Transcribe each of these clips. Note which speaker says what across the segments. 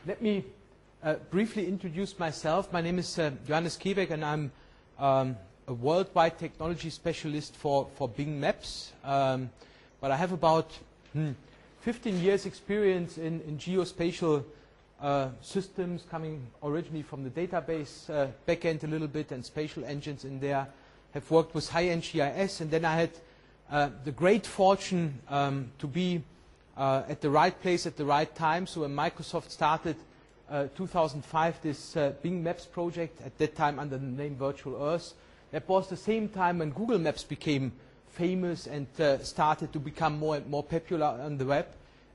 Speaker 1: Let me briefly introduce myself. My name is Johannes Kebeck, and I'm a worldwide technology specialist for Bing Maps. But I have about 15 years experience in geospatial systems, coming originally from the database backend a little bit and spatial engines in there. Have worked with high-end GIS, and then I had the great fortune to be at the right place at the right time. So when Microsoft started 2005 this Bing Maps project, at that time under the name Virtual Earth, that was the same time when Google Maps became famous and started to become more and more popular on the web.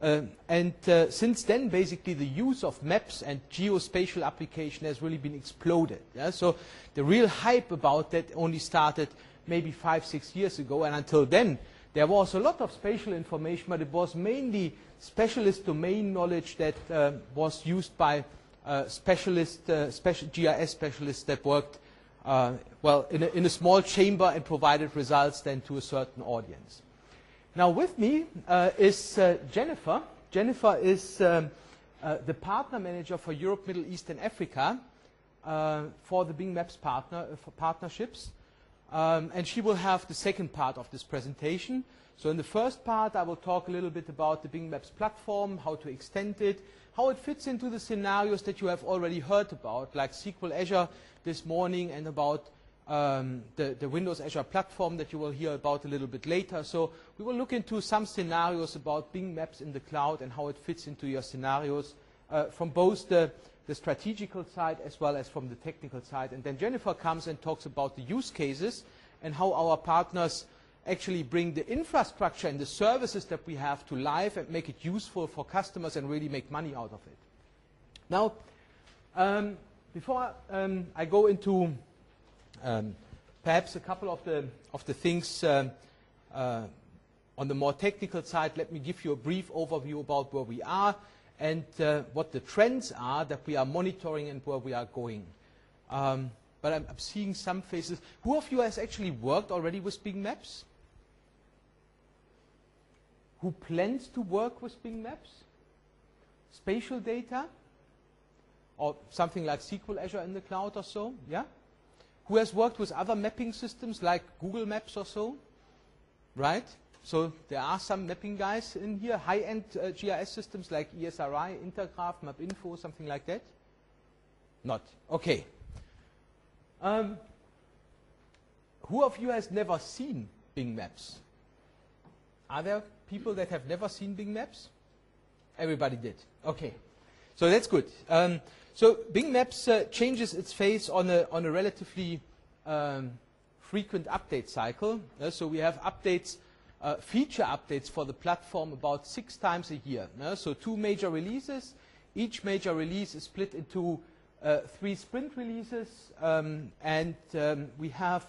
Speaker 1: Since then, basically, the use of maps and geospatial application has really been exploded. Yeah? So the real hype about that only started maybe 5-6 years ago, and until then, there was a lot of spatial information, but it was mainly specialist domain knowledge that was used by special GIS specialists that worked well in a small chamber and provided results then to a certain audience. Now with me is Jennifer. Jennifer is the partner manager for Europe, Middle East, and Africa for the Bing Maps partnerships. And she will have the second part of this presentation. So in the first part, I will talk a little bit about the Bing Maps platform, how to extend it, how it fits into the scenarios that you have already heard about, like SQL Azure this morning, and about the Windows Azure platform that you will hear about a little bit later. So we will look into some scenarios about Bing Maps in the cloud and how it fits into your scenarios from both the strategical side as well as from the technical side. And then Jennifer comes and talks about the use cases and how our partners actually bring the infrastructure and the services that we have to life and make it useful for customers and really make money out of it. Now, before I go into perhaps a couple of the things on the more technical side, let me give you a brief overview about where we are and what the trends are that we are monitoring and where we are going. But I'm seeing some faces. Who of you has actually worked already with Bing Maps? Who plans to work with Bing Maps? Spatial data? Or something like SQL Azure in the cloud or so? Yeah? Who has worked with other mapping systems like Google Maps or so? Right? So there are some mapping guys in here, high-end GIS systems like ESRI, Intergraph, MapInfo, something like that? Not. Okay. Who of you has never seen Bing Maps? Are there people that have never seen Bing Maps? Everybody did. Okay. So that's good. So Bing Maps changes its face on a relatively frequent update cycle. So we have updates, feature updates for the platform about 6 times a year. So 2 major releases. Each major release is split into 3 sprint releases, and we have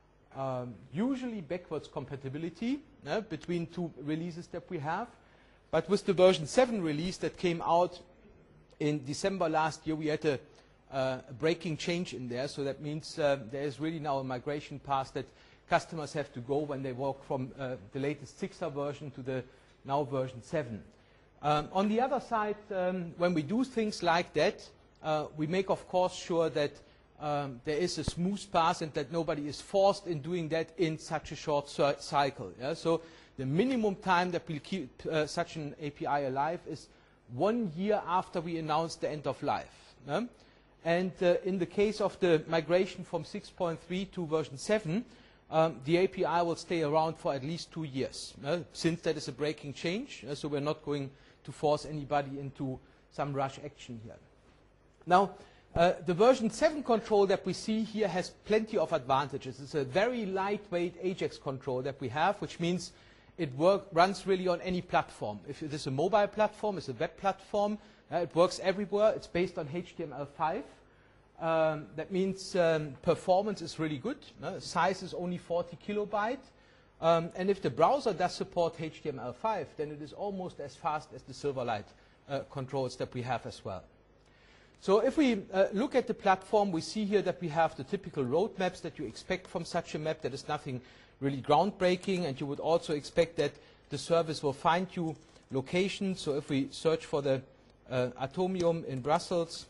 Speaker 1: usually backwards compatibility between 2 releases that we have. But with the version 7 release that came out in December last year, we had a breaking change in there. So that means there is really now a migration path that customers have to go when they walk from the latest 6er version to the now version 7. On the other side, when we do things like that, we make, of course, sure that there is a smooth path and that nobody is forced in doing that in such a short cycle. Yeah? So the minimum time that we'll keep such an API alive is 1 year after we announce the end of life. Yeah? And in the case of the migration from 6.3 to version 7, the API will stay around for at least 2 years, since that is a breaking change. So we're not going to force anybody into some rush action here. Now, the version 7 control that we see here has plenty of advantages. It's a very lightweight Ajax control that we have, which means it runs really on any platform. If it is a mobile platform, it's a web platform, it works everywhere. It's based on HTML5. That means performance is really good. Size is only 40 kilobyte. And if the browser does support HTML5, then it is almost as fast as the Silverlight controls that we have as well. So if we look at the platform, we see here that we have the typical roadmaps that you expect from such a map. That is nothing really groundbreaking, and you would also expect that the service will find you locations. So if we search for the Atomium in Brussels,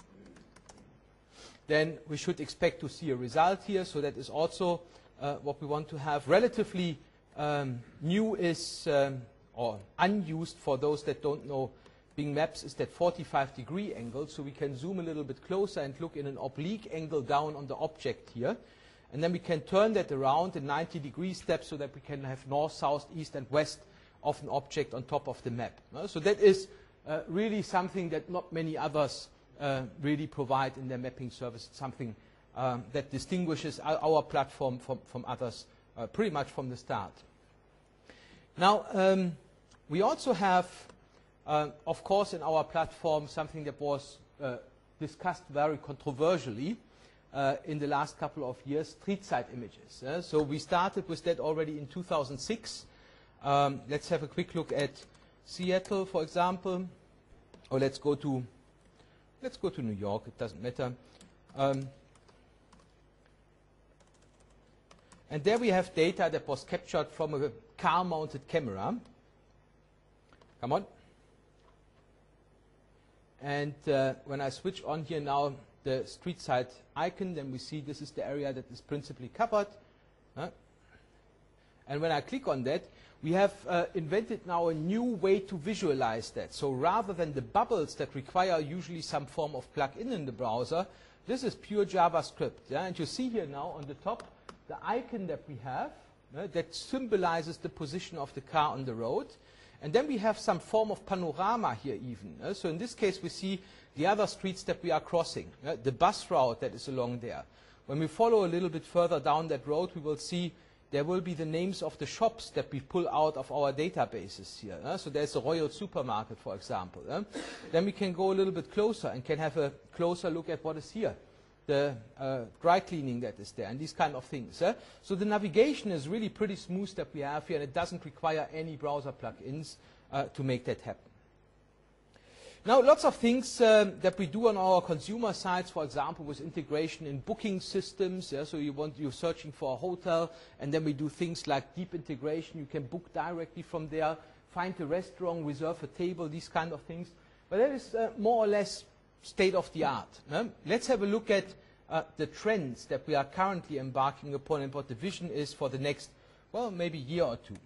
Speaker 1: then we should expect to see a result here. So that is also what we want to have. Relatively new is, or unused for those that don't know Bing Maps, is that 45-degree angle. So we can zoom a little bit closer and look in an oblique angle down on the object here. And then we can turn that around in 90-degree steps so that we can have north, south, east, and west of an object on top of the map. So that is really something that not many others really provide in their mapping service. It's something that distinguishes our platform from others pretty much from the start. Now, we also have, of course, in our platform something that was discussed very controversially in the last couple of years, street side images. So we started with that already in 2006. Let's have a quick look at Seattle, for example, or let's go to New York. It doesn't matter. And there we have data that was captured from a car-mounted camera. Come on. And when I switch on here now the street side icon, then we see this is the area that is principally covered. And when I click on that, we have invented now a new way to visualize that. So rather than the bubbles that require usually some form of plug-in in the browser, this is pure JavaScript. And you see here now on the top the icon that we have that symbolizes the position of the car on the road. And then we have some form of panorama here even. So in this case we see the other streets that we are crossing, the bus route that is along there. When we follow a little bit further down that road, we will see there will be the names of the shops that we pull out of our databases here. So there's a Royal Supermarket, for example. Then we can go a little bit closer and can have a closer look at what is here, the dry cleaning that is there, and these kind of things. So the navigation is really pretty smooth that we have here, and it doesn't require any browser plugins to make that happen. Now, lots of things that we do on our consumer sites, for example, with integration in booking systems. So you're searching for a hotel, and then we do things like deep integration. You can book directly from there, find a restaurant, reserve a table, these kind of things. But that is more or less state of the art. Let's have a look at the trends that we are currently embarking upon and what the vision is for the next, well, maybe year or two.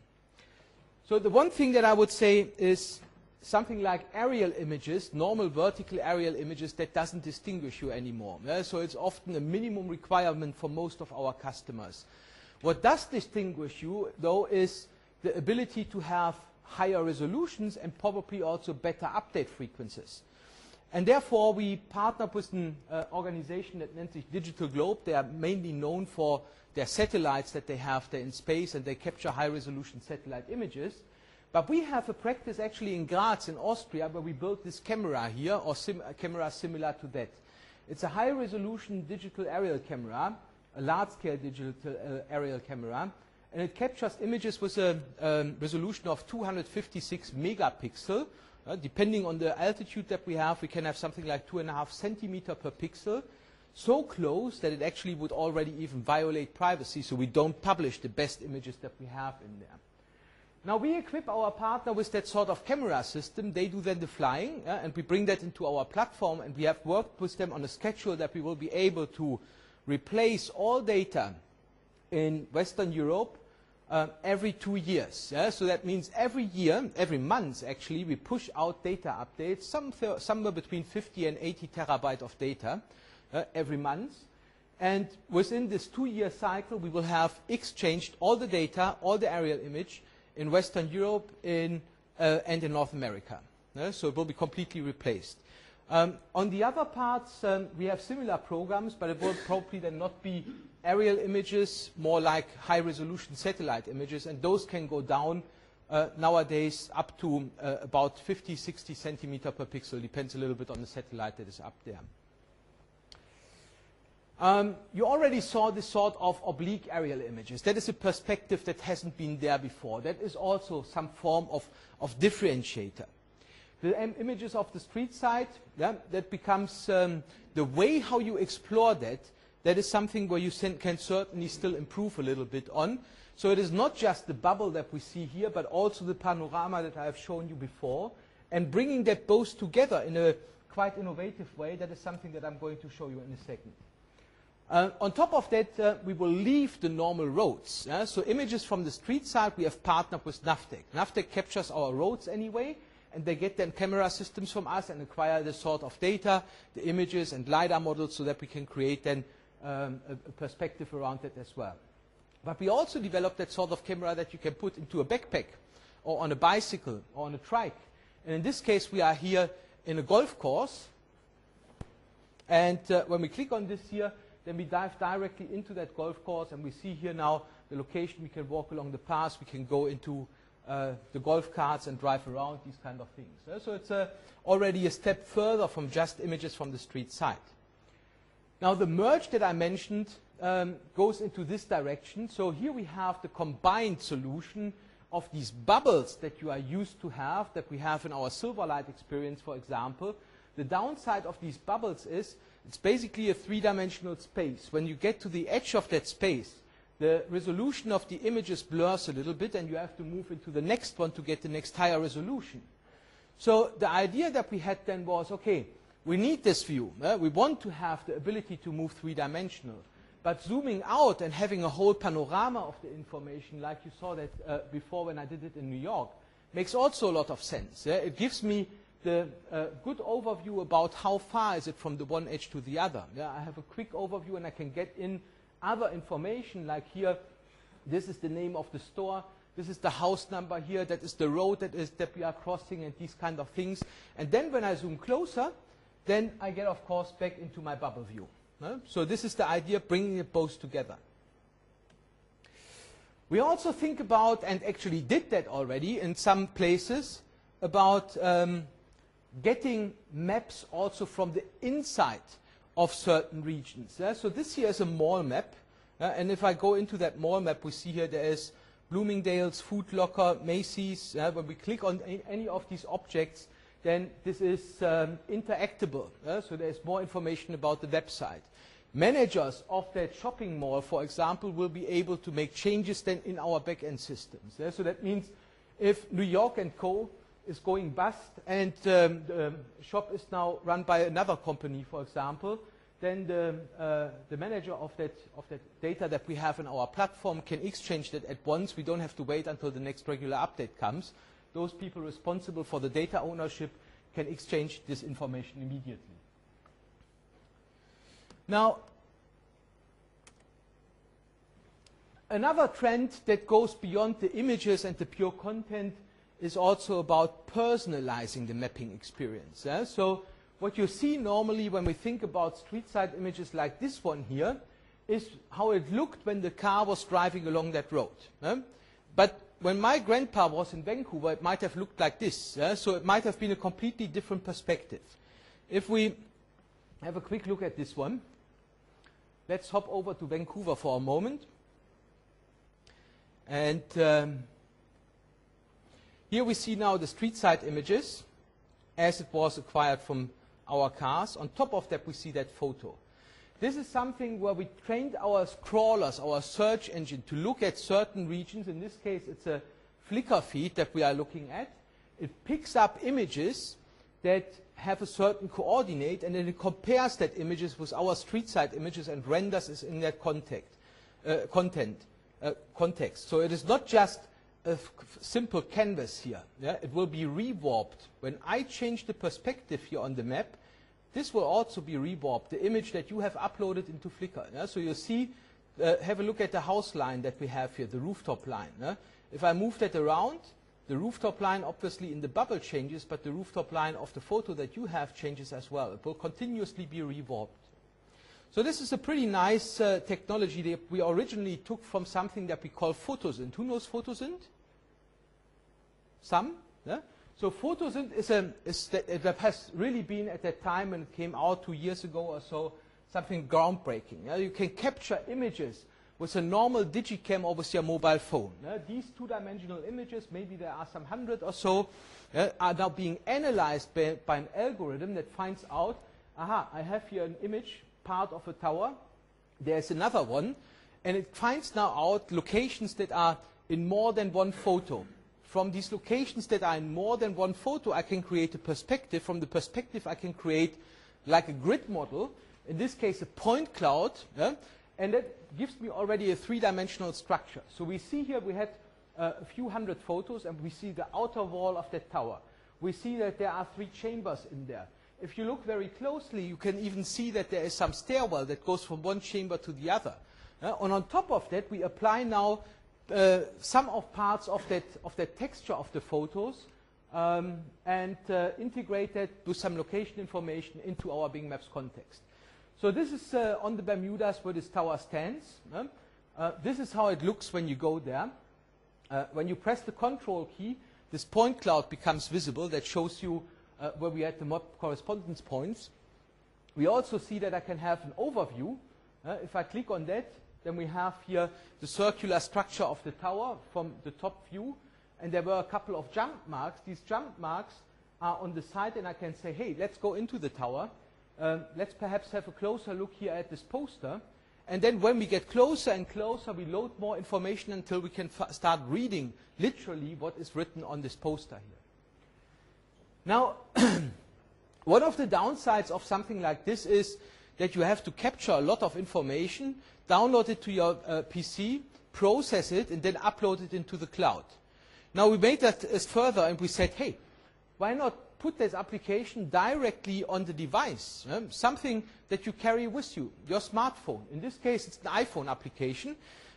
Speaker 1: So the one thing that I would say is something like aerial images, normal vertical aerial images, that doesn't distinguish you anymore. So it's often a minimum requirement for most of our customers. What does distinguish you, though, is the ability to have higher resolutions and probably also better update frequencies. And therefore, we partnered with an organization that named Digital Globe. They are mainly known for their satellites that they have there in space, and they capture high-resolution satellite images. But we have a practice actually in Graz in Austria where we built this camera here, or a camera similar to that. It's a high-resolution digital aerial camera, a large-scale digital aerial camera, and it captures images with a resolution of 256 megapixel. Depending on the altitude that we have, we can have something like 2.5 centimeter per pixel, so close that it actually would already even violate privacy, so we don't publish the best images that we have in there. Now we equip our partner with that sort of camera system. They do then the flying, and we bring that into our platform, and we have worked with them on a schedule that we will be able to replace all data in Western Europe every 2 years. So that means every year, every month actually, we push out data updates, somewhere between 50 and 80 terabyte of data every month. And within this 2-year cycle, we will have exchanged all the data, all the aerial image, in Western Europe and in North America. So it will be completely replaced. On the other parts, we have similar programs, but it will probably then not be aerial images, more like high-resolution satellite images, and those can go down nowadays up to about 50, 60 centimeter per pixel. Depends a little bit on the satellite that is up there. You already saw this sort of oblique aerial images. That is a perspective that hasn't been there before. That is also some form of differentiator. The images of the street side, that becomes the way how you explore that. That is something where you can certainly still improve a little bit on. So it is not just the bubble that we see here, but also the panorama that I have shown you before. and bringing that both together in a quite innovative way. That is something that I'm going to show you in a second. On top of that, we will leave the normal roads. So images from the street side, we have partnered with Navteq. Navteq captures our roads anyway, and they get then camera systems from us and acquire the sort of data, the images and LiDAR models, so that we can create then a perspective around it as well. But we also developed that sort of camera that you can put into a backpack or on a bicycle or on a trike. And in this case, we are here in a golf course. And when we click on this here, then we dive directly into that golf course, and we see here now the location. We can walk along the paths. We can go into the golf carts and drive around, these kind of things. So it's already a step further from just images from the street side. Now the merge that I mentioned goes into this direction. So here we have the combined solution of these bubbles that you are used to have, that we have in our Silverlight experience, for example. The downside of these bubbles is it's basically a three-dimensional space. When you get to the edge of that space, the resolution of the images blurs a little bit, and you have to move into the next one to get the next higher resolution. So the idea that we had then was, okay, we need this view. We want to have the ability to move three-dimensional. But zooming out and having a whole panorama of the information, like you saw that before when I did it in New York, makes also a lot of sense. It gives me the good overview about how far is it from the one edge to the other. I have a quick overview, and I can get in other information, like here, this is the name of the store, this is the house number here, that is the road that we are crossing, and these kind of things. And then when I zoom closer, then I get, of course, back into my bubble view. So this is the idea, bringing it both together. We also think about, and actually did that already in some places, about getting maps also from the inside of certain regions. So this here is a mall map. And if I go into that mall map, we see here there is Bloomingdale's, Foot Locker, Macy's. When we click on any of these objects, then this is interactable. So there's more information about the website. Managers of that shopping mall, for example, will be able to make changes then in our back-end systems. So that means if New York & Co. is going bust and the shop is now run by another company, for example, then the manager of that data that we have in our platform can exchange that at once. We don't have to wait until the next regular update comes. Those people responsible for the data ownership can exchange this information immediately. Now, another trend that goes beyond the images and the pure content is also about personalizing the mapping experience. So what you see normally when we think about street side images like this one here is how it looked when the car was driving along that road. But when my grandpa was in Vancouver, it might have looked like this. So it might have been a completely different perspective. If we have a quick look at this one, let's hop over to Vancouver for a moment. And here we see now the street side images as it was acquired from our cars. On top of that, we see that photo. This is something where we trained our crawlers, our search engine, to look at certain regions. In this case, it's a Flickr feed that we are looking at. It picks up images that have a certain coordinate, and then it compares that images with our street side images and renders it in that context. So it is not just a simple canvas here. It will be rewarped. When I change the perspective here on the map, this will also be rewarped, the image that you have uploaded into Flickr. So you see, have a look at the house line that we have here, the rooftop line. If I move that around, the rooftop line obviously in the bubble changes, but the rooftop line of the photo that you have changes as well. It will continuously be rewarped. So this is a pretty nice technology that we originally took from something that we call Photosynth. Who knows Photosynth? Some? Yeah? So Photosynth it has really been at that time when it came out 2 years ago or so, something groundbreaking. You can capture images with a normal digicam or with your mobile phone. These two-dimensional images, maybe there are some 100 or so, are now being analyzed by an algorithm that finds out, aha, I have here an image, part of a tower, there's another one, and it finds now out locations that are in more than one photo. from these locations that are in more than one photo, I can create a perspective. From the perspective, I can create like a grid model, in this case a point cloud, and that gives me already a three-dimensional structure. So we see here we had a few hundred photos, and we see the outer wall of that tower. We see that there are 3 chambers in there. If you look very closely, you can even see that there is some stairwell that goes from one chamber to the other. And on top of that, we apply now some of parts of that texture of the photos and integrate that with some location information into our Bing Maps context. So this is on the Bermudas where this tower stands. This is how it looks when you go there. When you press the control key, this point cloud becomes visible. That shows you where we had the map correspondence points. We also see that I can have an overview. If I click on that, then we have here the circular structure of the tower from the top view. And there were a couple of jump marks. These jump marks are on the side, and I can say, hey, let's go into the tower. Let's perhaps have a closer look here at this poster. And then when we get closer and closer, we load more information until we can start reading literally what is written on this poster here. Now, one of the downsides of something like this is that you have to capture a lot of information, download it to your PC, process it, and then upload it into the cloud. Now, we made that further, and we said, hey, why not put this application directly on the device, something that you carry with you, your smartphone. In this case, it's an iPhone application.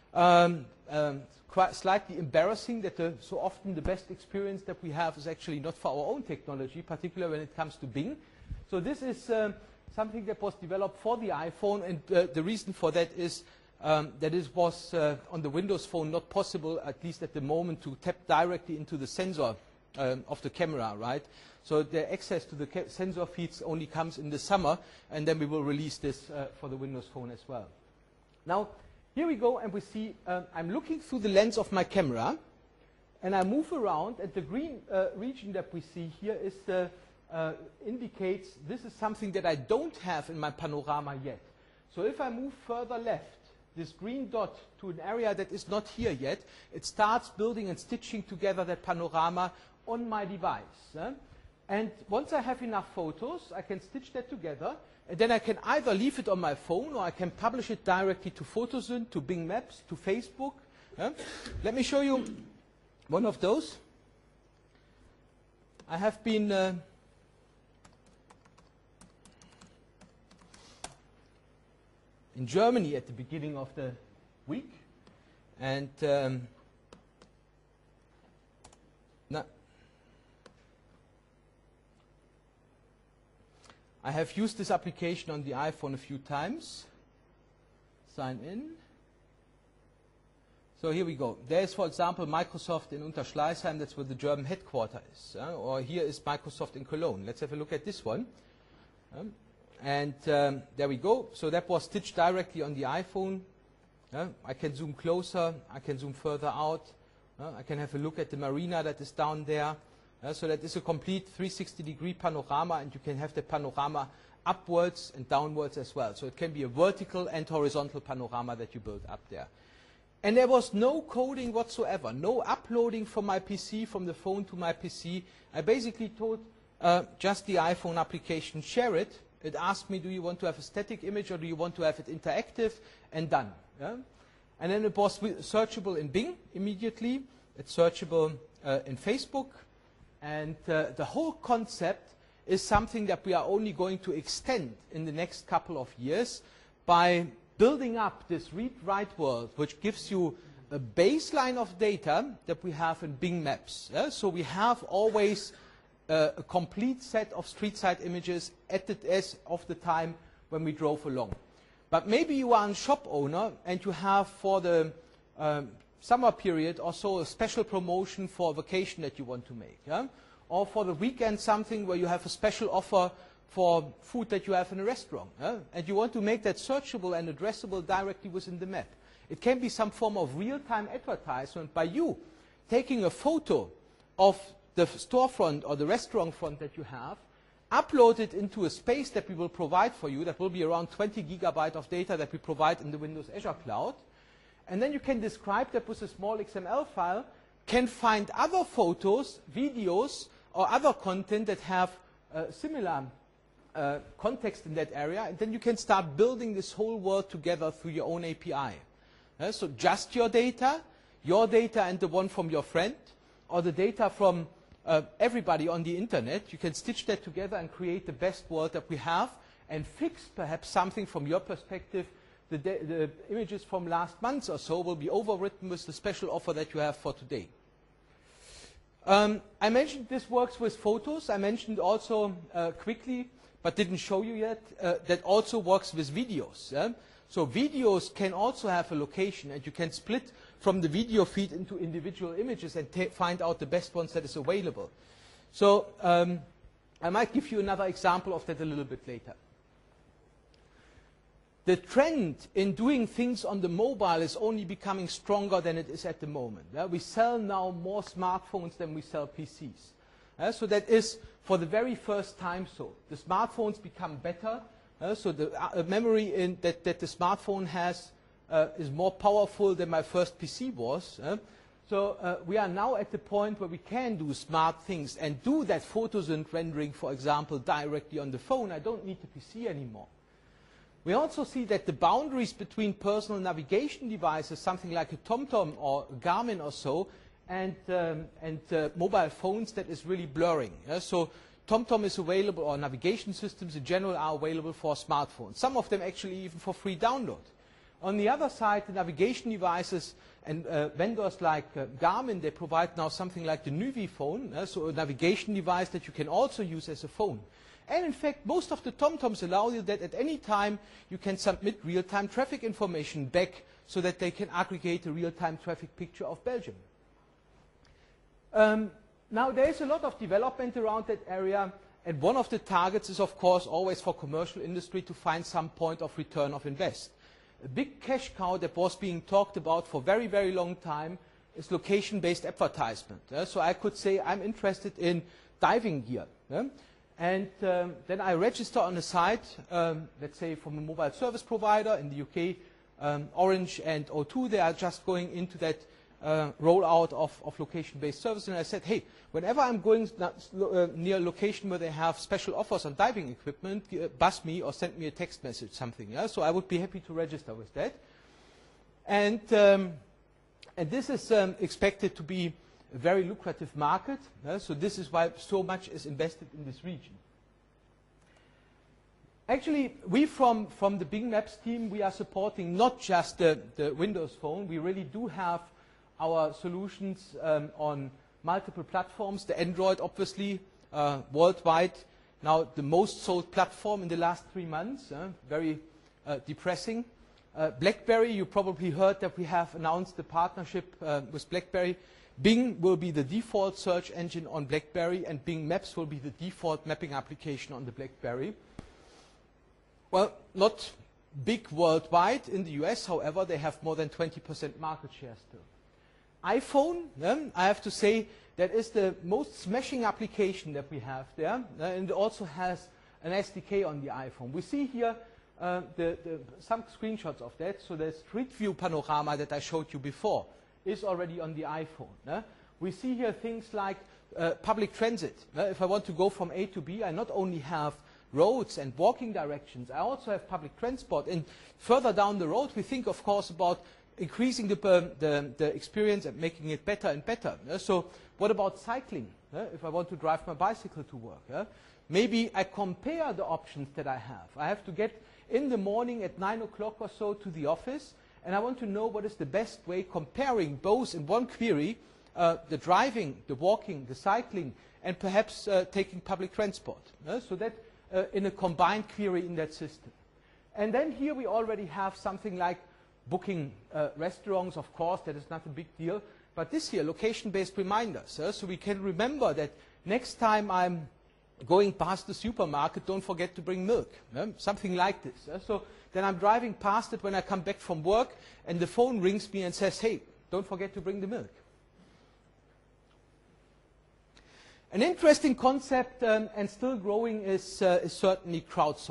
Speaker 1: Quite slightly embarrassing that so often the best experience that we have is actually not for our own technology, particularly when it comes to Bing. So this is something that was developed for the iPhone, and the reason for that is that it was on the Windows Phone not possible, at least at the moment, to tap directly into the sensor of the camera, right? So the access to the sensor feeds only comes in the summer, and then we will release this for the Windows Phone as well. Now, here we go, and we see I'm looking through the lens of my camera, and I move around, and the green region that we see here is indicates this is something that I don't have in my panorama yet. So if I move further left, this green dot to an area that is not here yet, it starts building and stitching together that panorama on my device. And once I have enough photos, I can stitch that together, and then I can either leave it on my phone, or I can publish it directly to Photosyn, to Bing Maps, to Facebook. Let me show you one of those. I have been in Germany at the beginning of the week, and I have used this application on the iPhone a few times. Sign in. So here we go. There's, for example, Microsoft in Unterschleißheim. That's where the German headquarters is. Or here is Microsoft in Cologne. Let's have a look at this one. And there we go. So that was stitched directly on the iPhone. I can zoom closer. I can zoom further out. I can have a look at the marina that is down there. So that is a complete 360-degree panorama, and you can have the panorama upwards and downwards as well. So it can be a vertical and horizontal panorama that you build up there. And there was no coding whatsoever, no uploading from my PC, from the phone to my PC. I basically told just the iPhone application, share it. It asked me, do you want to have a static image or do you want to have it interactive? And done. And then it was searchable in Bing immediately. It's searchable in Facebook. And the whole concept is something that we are only going to extend in the next couple of years by building up this read-write world, which gives you a baseline of data that we have in Bing Maps. So we have always a complete set of street side images as of the time when we drove along. But maybe you are a shop owner and you have for the summer period or so a special promotion for a vacation that you want to make. Or for the weekend something where you have a special offer for food that you have in a restaurant. And you want to make that searchable and addressable directly within the map. It can be some form of real-time advertisement by you taking a photo of the storefront or the restaurant front that you have, upload it into a space that we will provide for you. That will be around 20 gigabytes of data that we provide in the Windows Azure Cloud. And then you can describe that with a small XML file, can find other photos, videos, or other content that have similar context in that area, and then you can start building this whole world together through your own API. So just your data and the one from your friend, or the data from everybody on the internet, you can stitch that together and create the best world that we have, and fix perhaps something from your perspective. The images from last month or so will be overwritten with the special offer that you have for today. I mentioned this works with photos. I mentioned also quickly, but didn't show you yet, that also works with videos. So videos can also have a location, and you can split from the video feed into individual images and find out the best ones that is available. So I might give you another example of that a little bit later. The trend in doing things on the mobile is only becoming stronger than it is at the moment. We sell now more smartphones than we sell PCs. So that is for the very first time so. The smartphones become better. So the memory that the smartphone has is more powerful than my first PC was. So we are now at the point where we can do smart things and do that photos and rendering, for example, directly on the phone. I don't need the PC anymore. We also see that the boundaries between personal navigation devices, something like a TomTom or a Garmin or so, and mobile phones, that is really blurring. So TomTom is available, or navigation systems in general are available for smartphones. Some of them actually even for free download. On the other side, the navigation devices and vendors like Garmin, they provide now something like the Nuvi phone, so a navigation device that you can also use as a phone. And in fact, most of the TomToms allow you that at any time you can submit real-time traffic information back so that they can aggregate a real-time traffic picture of Belgium. Now, there is a lot of development around that area, and one of the targets is, of course, always for commercial industry to find some point of return of invest. A big cash cow that was being talked about for a very, very long time is location-based advertisement. So I could say I'm interested in diving gear. And then I register on a site, let's say from a mobile service provider in the UK, Orange and O2. They are just going into that rollout of location-based service. And I said, hey, whenever I'm going near a location where they have special offers on diving equipment, buzz me or send me a text message, something. So I would be happy to register with that. And this is expected to be a very lucrative market. So this is why so much is invested in this region. Actually, we from the Bing Maps team, we are supporting not just the Windows Phone. We really do have our solutions on multiple platforms. The Android, obviously, worldwide. Now, the most sold platform in the last 3 months. Very depressing. BlackBerry, you probably heard that we have announced the partnership with BlackBerry. Bing will be the default search engine on BlackBerry, and Bing Maps will be the default mapping application on the BlackBerry. Well, not big worldwide. In the US, however, they have more than 20% market share still. iPhone, I have to say, that is the most smashing application that we have there, and it also has an SDK on the iPhone. We see here some screenshots of that. So the Street View panorama that I showed you before is already on the iPhone. We see here things like public transit. If I want to go from A to B, I not only have roads and walking directions, I also have public transport. And further down the road, we think, of course, about increasing the experience and making it better and better. So what about cycling? If I want to drive my bicycle to work, maybe I compare the options that I have. I have to get in the morning at 9 o'clock or so to the office, and I want to know what is the best way, comparing both in one query, the driving, the walking, the cycling, and perhaps taking public transport. So that in a combined query in that system. And then here we already have something like booking restaurants. Of course, that is not a big deal. But this here, location-based reminders. So we can remember that next time I'm going past the supermarket, don't forget to bring milk. Something like this. So then I'm driving past it when I come back from work, and the phone rings me and says, hey, don't forget to bring the milk. An interesting concept and still growing is certainly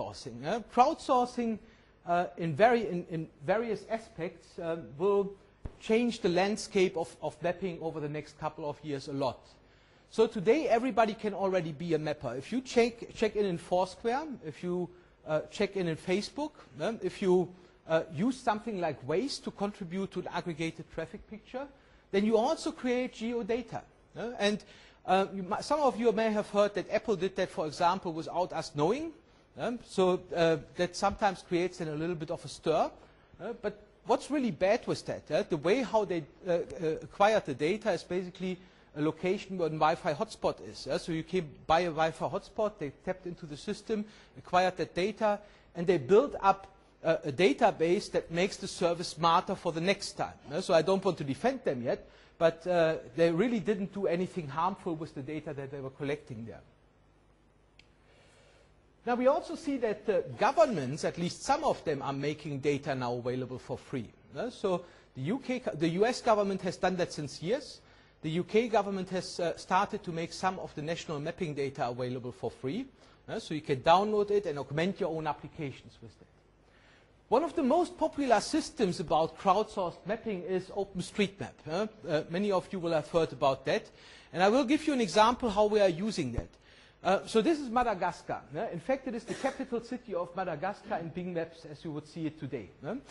Speaker 1: crowdsourcing. Crowdsourcing in various aspects will change the landscape of mapping over the next couple of years a lot. So today everybody can already be a mapper. If you check in Foursquare, if you check in Facebook, if you use something like Waze to contribute to an aggregated traffic picture, then you also create geodata. And some of you may have heard that Apple did that, for example, without us knowing. So that sometimes creates a little bit of a stir. But what's really bad with that? The way how they acquired the data is basically a location where a Wi-Fi hotspot is. So you can buy a Wi-Fi hotspot, they tapped into the system, acquired that data, and they built up a database that makes the service smarter for the next time. So I don't want to defend them yet, but they really didn't do anything harmful with the data that they were collecting there. Now we also see that governments, at least some of them, are making data now available for free. So the US government has done that since years. The UK government has started to make some of the national mapping data available for free. So you can download it and augment your own applications with that. One of the most popular systems about crowdsourced mapping is OpenStreetMap. Many of you will have heard about that. And I will give you an example how we are using that. So this is Madagascar. In fact, it is the capital city of Madagascar in Bing Maps as you would see it today.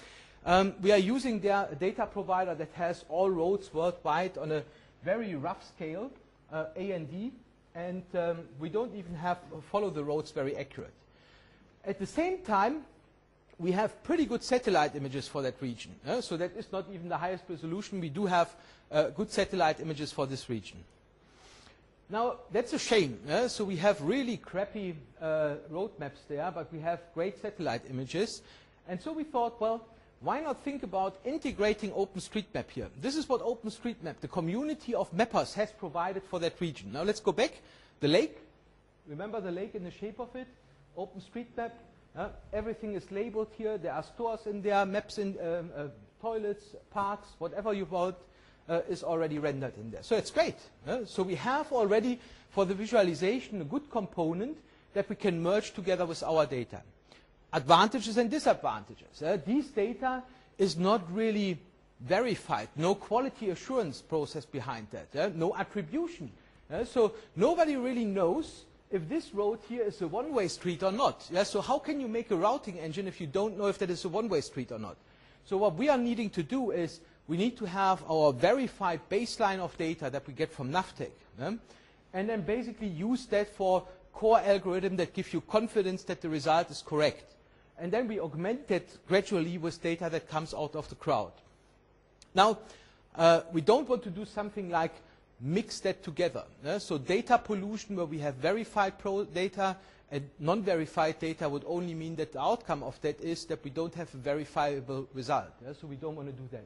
Speaker 1: We are using their data provider that has all roads worldwide on a very rough scale, AND, and we don't even have follow the roads very accurate. At the same time, we have pretty good satellite images for that region. So that is not even the highest resolution. We do have good satellite images for this region. Now, that's a shame. So we have really crappy road maps there, but we have great satellite images. And so we thought, well, why not think about integrating OpenStreetMap here? This is what OpenStreetMap, the community of mappers, has provided for that region. Now let's go back. The lake, remember the lake in the shape of it? OpenStreetMap, everything is labeled here. There are stores in there, maps in toilets, parks, whatever you want is already rendered in there. So it's great. So we have already, for the visualization, a good component that we can merge together with our data. Advantages and disadvantages. These data is not really verified. No quality assurance process behind that. No attribution. So nobody really knows if this road here is a one-way street or not. So how can you make a routing engine if you don't know if that is a one-way street or not? So what we are needing to do is we need to have our verified baseline of data that we get from Navtec. And then basically use that for core algorithm that give you confidence that the result is correct. And then we augment it gradually with data that comes out of the crowd. Now, we don't want to do something like mix that together. So data pollution, where we have verified data and non-verified data, would only mean that the outcome of that is that we don't have a verifiable result. So we don't want to do that.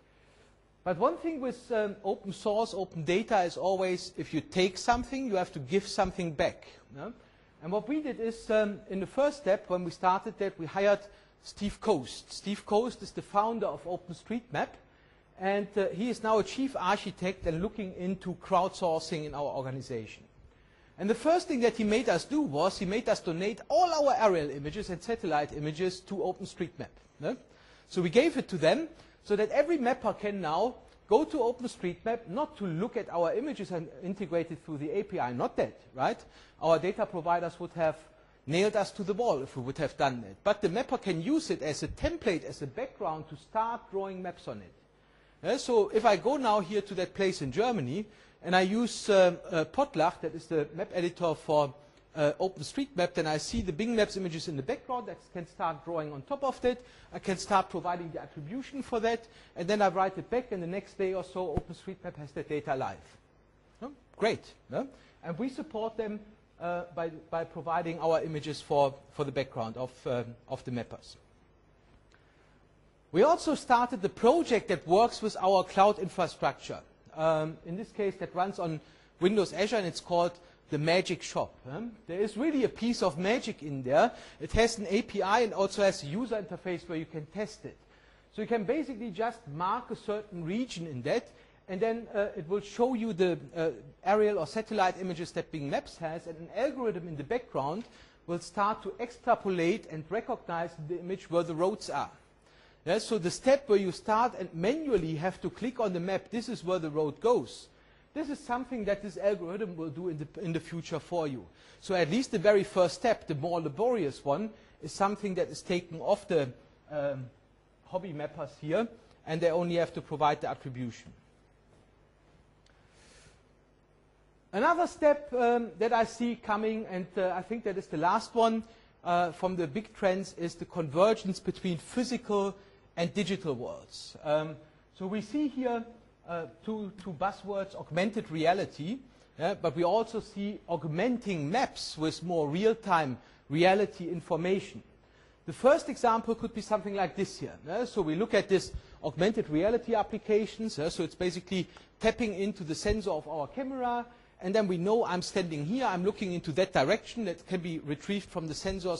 Speaker 1: But one thing with open source, open data is always, if you take something, you have to give something back. And what we did is, in the first step, when we started that, we hired Steve Coast. Steve Coast is the founder of OpenStreetMap, and he is now a chief architect and looking into crowdsourcing in our organization. And the first thing that he made us do was, he made us donate all our aerial images and satellite images to OpenStreetMap. So we gave it to them, so that every mapper can now go to OpenStreetMap, not to look at our images and integrate it through the API, not that, right? Our data providers would have nailed us to the wall if we would have done that. But the mapper can use it as a template, as a background to start drawing maps on it. So if I go now here to that place in Germany, and I use Potluck, that is the map editor for OpenStreetMap, then I see the Bing Maps images in the background that can start drawing on top of that. I can start providing the attribution for that, and then I write it back, and the next day or so OpenStreetMap has that data live. Great. And we support them by providing our images for the background of the mappers. We also started the project that works with our cloud infrastructure. In this case, that runs on Windows Azure, and it's called the Magic Shop. There is really a piece of magic in there. It has an API and also has a user interface where you can test it. So you can basically just mark a certain region in that, and then it will show you the aerial or satellite images that Bing Maps has, and an algorithm in the background will start to extrapolate and recognize the image where the roads are. Yeah, so the step where you start and manually have to click on the map, this is where the road goes. This is something that this algorithm will do in the future for you. So at least the very first step, the more laborious one, is something that is taken off the hobby mappers here, and they only have to provide the attribution. Another step that I see coming, and I think that is the last one from the big trends, is the convergence between physical and digital worlds. So we see here two buzzwords, augmented reality, but we also see augmenting maps with more real-time reality information. The first example could be something like this here. So we look at this augmented reality applications. So it's basically tapping into the sensor of our camera, and then we know I'm standing here, I'm looking into that direction. That can be retrieved from the sensors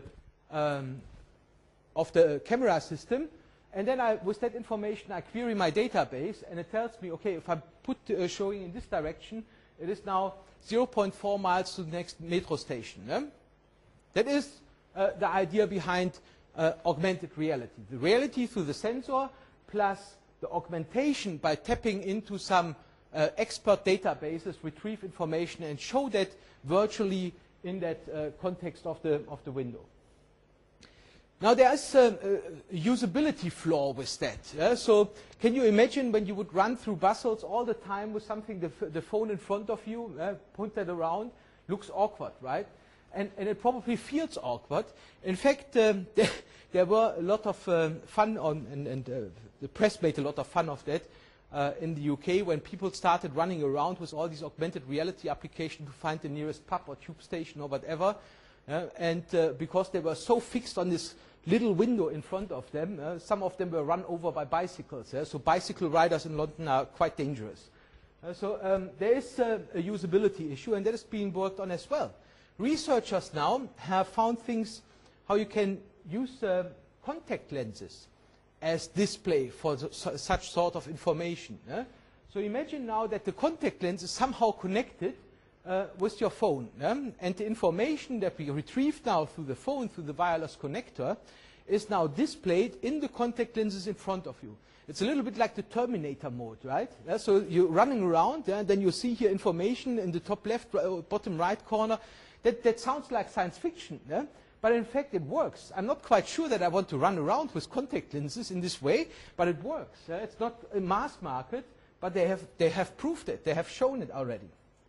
Speaker 1: of the camera system. And then with that information, I query my database, and it tells me, okay, if I put showing in this direction, it is now 0.4 miles to the next metro station. That is the idea behind augmented reality. The reality through the sensor plus the augmentation by tapping into some expert databases, retrieve information, and show that virtually in that context of the window. Now there is a usability flaw with that. So can you imagine when you would run through Brussels all the time with something, the phone in front of you, point that around, looks awkward, right? And it probably feels awkward. In fact, there were a lot of fun on, and the press made a lot of fun of that in the UK when people started running around with all these augmented reality applications to find the nearest pub or tube station or whatever. Because they were so fixed on this little window in front of them, some of them were run over by bicycles. So bicycle riders in London are quite dangerous. So there is a usability issue, and that is being worked on as well. Researchers now have found things how you can use contact lenses as display for such sort of information. So imagine now that the contact lens is somehow connected with your phone, and the information that we retrieve now through the phone, through the wireless connector, is now displayed in the contact lenses in front of you. It's a little bit like the Terminator mode, right? So you're running around, and then you see here information in the top left, bottom right corner. That sounds like science fiction, but in fact it works. I'm not quite sure that I want to run around with contact lenses in this way, but it works. It's not a mass market, but they have proved it. They have shown it already.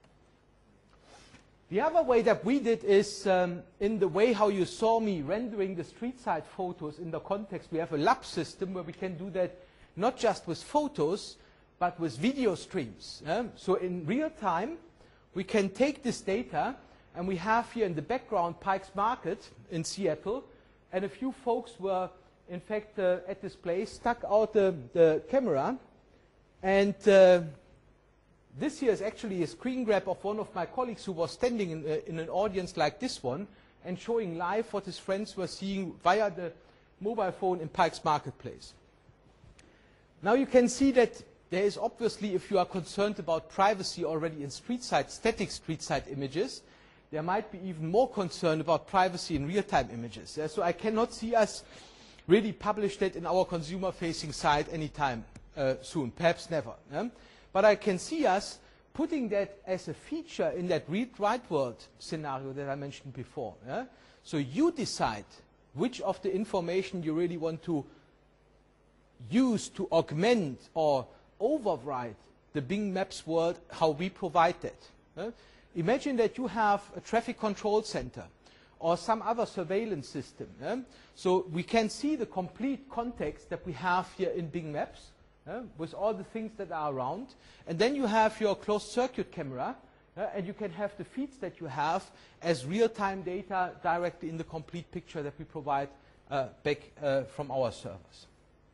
Speaker 1: The other way that we did is in the way how you saw me rendering the street side photos in the context. We have a lab system where we can do that not just with photos, but with video streams. So in real time, we can take this data, and we have here in the background Pike's Market in Seattle, and a few folks were, in fact, at this place, stuck out the camera, and this here is actually a screen grab of one of my colleagues who was standing in an audience like this one and showing live what his friends were seeing via the mobile phone in Pike's Marketplace. Now you can see that there is obviously, if you are concerned about privacy already in static street side images, there might be even more concern about privacy in real-time images. So I cannot see us really publish that in our consumer-facing site anytime soon, perhaps never. But I can see us putting that as a feature in that read-write world scenario that I mentioned before. So you decide which of the information you really want to use to augment or override the Bing Maps world, how we provide that. Imagine that you have a traffic control center or some other surveillance system. So we can see the complete context that we have here in Bing Maps with all the things that are around. And then you have your closed circuit camera, and you can have the feeds that you have as real-time data directly in the complete picture that we provide back from our servers.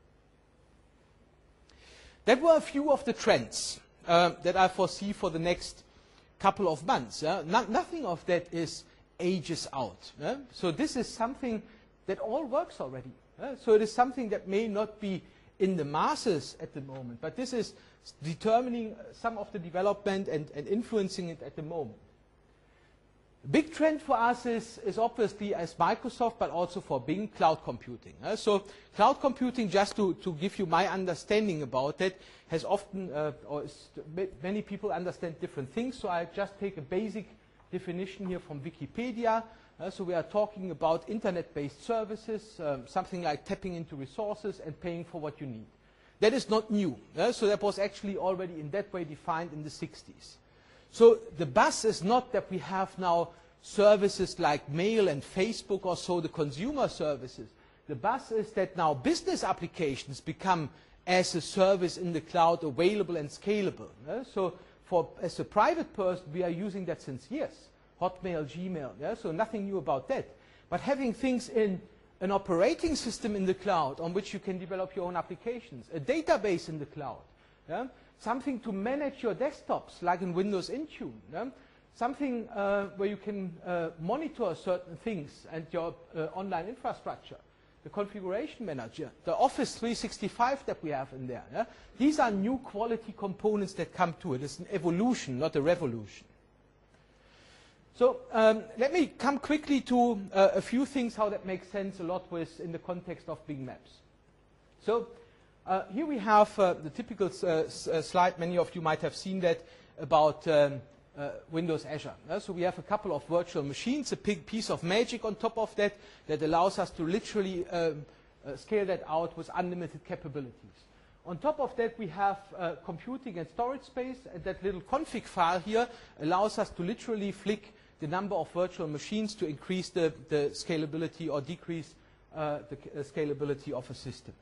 Speaker 1: That were a few of the trends that I foresee for the next couple of months. Nothing of that is ages out. So this is something that all works already. So it is something that may not be in the masses at the moment, but this is determining some of the development and influencing it at the moment. Big trend for us is obviously as Microsoft, but also for Bing, cloud computing. So cloud computing, just to give you my understanding about it, has often, many people understand different things, so I just take a basic definition here from Wikipedia. So we are talking about internet-based services, something like tapping into resources and paying for what you need. That is not new. So that was actually already in that way defined in the 60s. So the buzz is not that we have now services like mail and Facebook or so, the consumer services. The buzz is that now business applications become as a service in the cloud available and scalable. So as a private person, we are using that since years. Hotmail, Gmail, so nothing new about that. But having things in an operating system in the cloud on which you can develop your own applications, a database in the cloud, something to manage your desktops, like in Windows Intune. Something where you can monitor certain things and your online infrastructure. The configuration manager, the Office 365 that we have in there. These are new quality components that come to it. It's an evolution, not a revolution. So let me come quickly to a few things, how that makes sense a lot in the context of Bing Maps. So here we have the typical slide, many of you might have seen that, about Windows Azure. So we have a couple of virtual machines, a big piece of magic on top of that, that allows us to literally scale that out with unlimited capabilities. On top of that, we have computing and storage space, and that little config file here allows us to literally flick the number of virtual machines to increase the scalability or decrease the scalability of a system.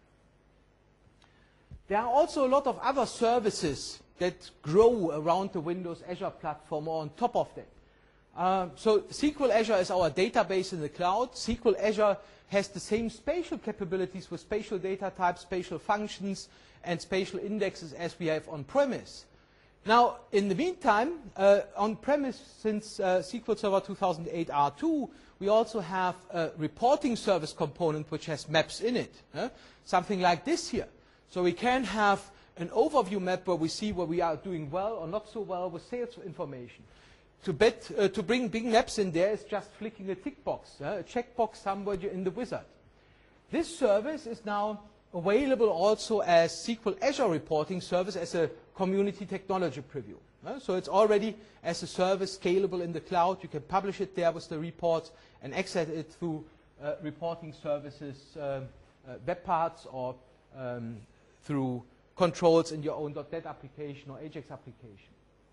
Speaker 1: There are also a lot of other services that grow around the Windows Azure platform or on top of that. So SQL Azure is our database in the cloud. SQL Azure has the same spatial capabilities with spatial data types, spatial functions, and spatial indexes as we have on-premise. Now, in the meantime, on-premise, since SQL Server 2008 R2, we also have a reporting service component which has maps in it. Something like this here. So we can have an overview map where we see where we are doing well or not so well with sales information. To bring Bing Maps in there is just flicking a tick box, a checkbox somewhere in the wizard. This service is now available also as SQL Azure reporting service as a community technology preview. So it's already as a service scalable in the cloud. You can publish it there with the reports and access it through reporting services, web parts, or through controls in your own .NET application or Ajax application.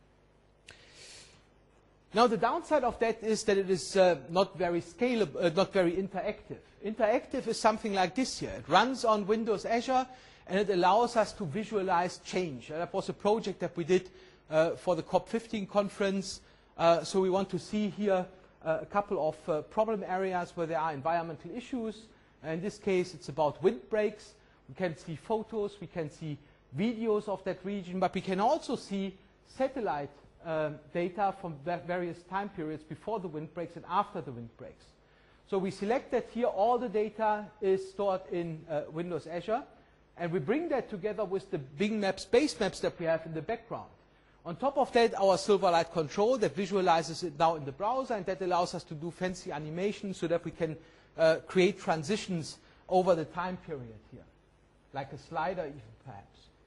Speaker 1: Now the downside of that is that it is not very scalable, not very interactive. Interactive is something like this here. It runs on Windows Azure and it allows us to visualize change. That was a project that we did for the COP15 conference. So we want to see here a couple of problem areas where there are environmental issues. In this case, it's about windbreaks. We can see photos, we can see videos of that region, but we can also see satellite data from various time periods before the windbreaks and after the windbreaks. So we select that here, all the data is stored in Windows Azure, and we bring that together with the Bing Maps base maps that we have in the background. On top of that, our Silverlight control that visualizes it now in the browser, and that allows us to do fancy animations so that we can create transitions over the time period here, like a slider even perhaps.